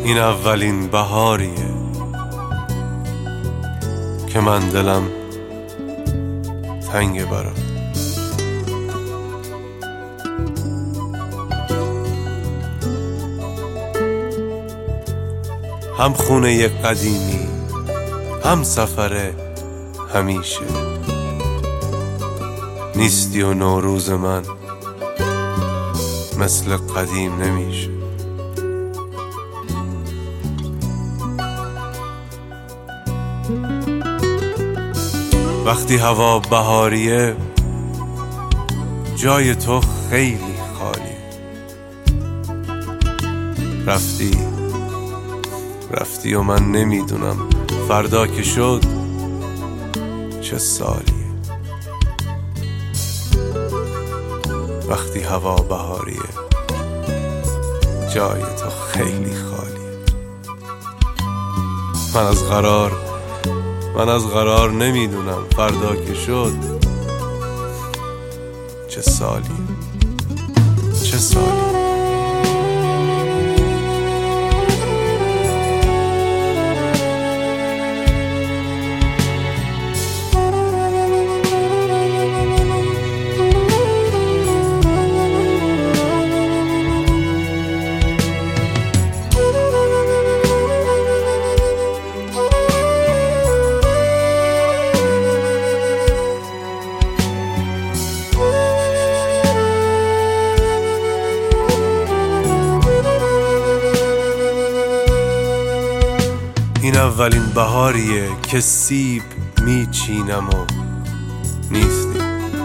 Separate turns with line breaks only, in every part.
این اولین بهاریه که من دلم تنگ برات. هم خونه قدیمی، هم سفر همیشه، نیستی و نوروز من مثل قدیم نمیشه. وقتی هوا بهاریه جای تو خیلی خالیه. رفتی و من نمیدونم فردا که شد چه سالیه. وقتی هوا بهاریه جای تو خیلی خالیه. من از قرار نمیدونم فردا که شد چه سالیه. این اولین بهاریه که سیب میچینم و نیستی.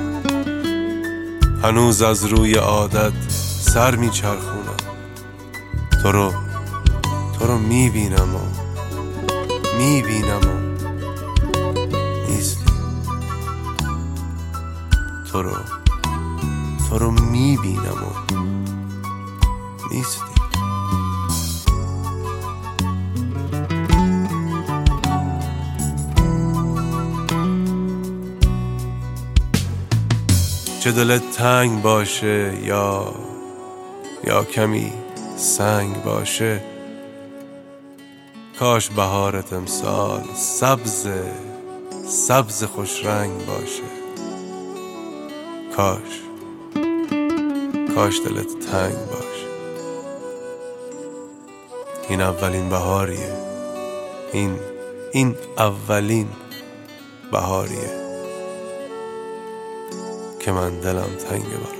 هنوز از روی عادت سر میچرخونم، تو رو میبینم و نیستی. تو رو میبینم و نیستی. چه دلت تنگ باشه یا کمی سنگ باشه، کاش بهارت امسال سبز خوش رنگ باشه. کاش دلت تنگ باشه. این اولین بهاریه، این اولین بهاریه که من دلم تنگ برات.